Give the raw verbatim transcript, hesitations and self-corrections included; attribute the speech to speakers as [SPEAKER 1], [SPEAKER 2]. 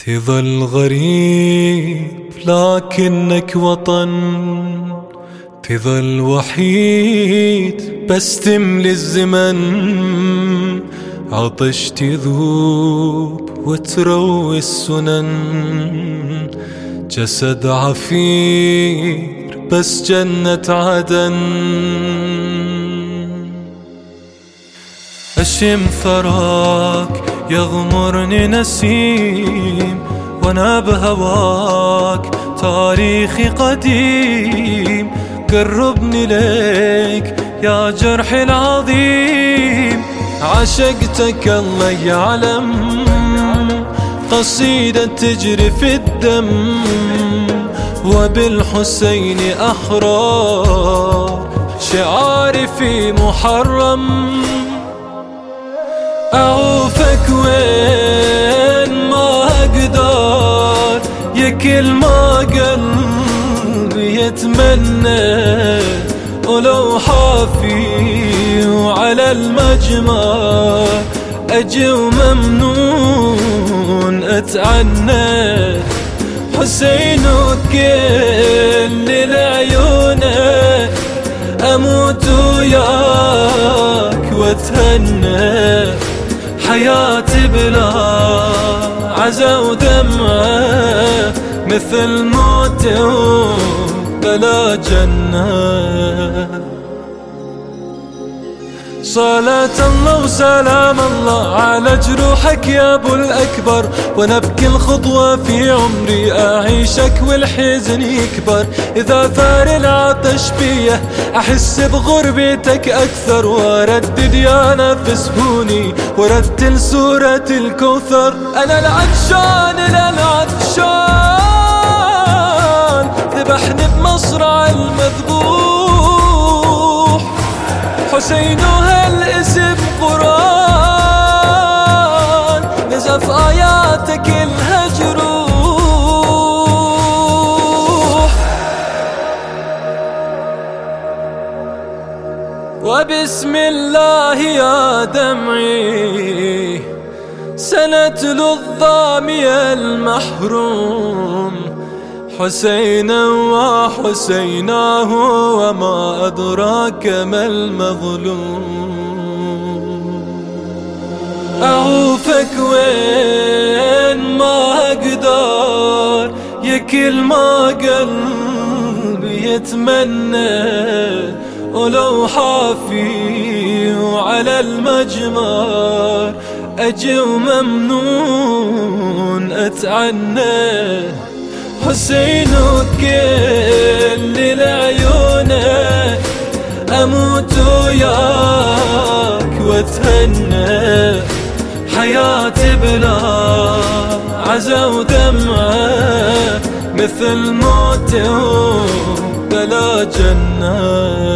[SPEAKER 1] تظل غريب لكنك وطن، تظل وحيد بس تملي الزمن، عطش تذوب وتروي السنن، جسد عفير بس جنة عدن. أشم ثراك يغمرني نسيم، وانا بهواك تاريخي قديم، قربني ليك يا جرحي العظيم، عشقتك الله يعلم، قصيدة تجري في الدم، وبالحسين أحرار شعاري في محرم. أعوفك وين ما أقدر، يا كل ما قلبي يتمنى، ولو حافي وعلى المجمع أجي وممنون أتعنى، حسين وكل العيونك أموت وياك واتهنى، حياتي بلا عزا ودمعة، مثل موت بلا جنة. صلاة الله وسلام الله على جروحك يا ابو الاكبر، وانا بكل خطوة في عمري اعيشك والحزن يكبر، اذا ثار العطش بيه احس بغربتك اكثر، واردد يا نفس هوني ورتل سورة الكوثر. انا العطشان العطشان ذبحني بمصرع المذبوح، حسين وهالاسم قرآن نزف آياتك الهجروح، وبسم الله يا دمعي سنتلو الظامي المحروم، حسينا وحسيناه وما أدراك ما المظلوم. أعوفك وين ما أقدر، يا كل ما قلبي يتمنى، ولو حافي وعلى المجمر أجي وممنون أتعنى، حسين وكل العيونك أموت وياك واتهنى، حياتي بلا عزا ودمعة، مثل موت بلا جنة.